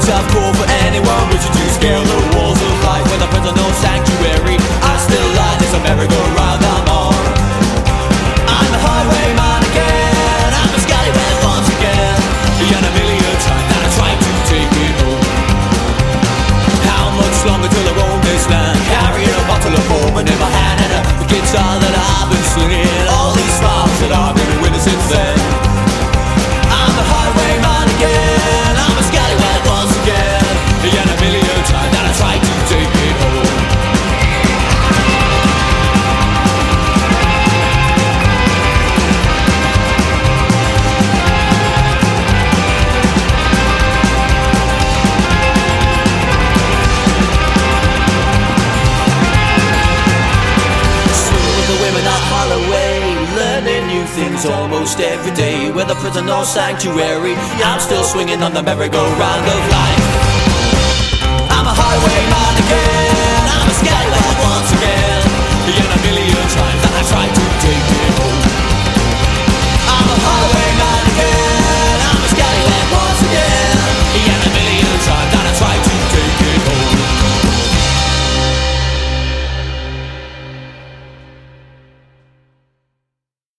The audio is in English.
tough call for anyone wishing to scale the walls of life. With a personal sanctuary, I still like this merry-go-round I'm on. I'm the highwayman again, I'm a scallywag once again. And a million times that I tried to take it home. How much longer till I roam this land, carrying a bottle of bourbon in my hand and a guitar that I've been slinging. All these smiles that I've been winning since then. I'm the highwayman again, I'm a scallywag once again. And a million times that I tried to take it home. Learning new things almost every day. With a prison or sanctuary, I'm still swinging on the merry-go-round of life. I'm a highwayman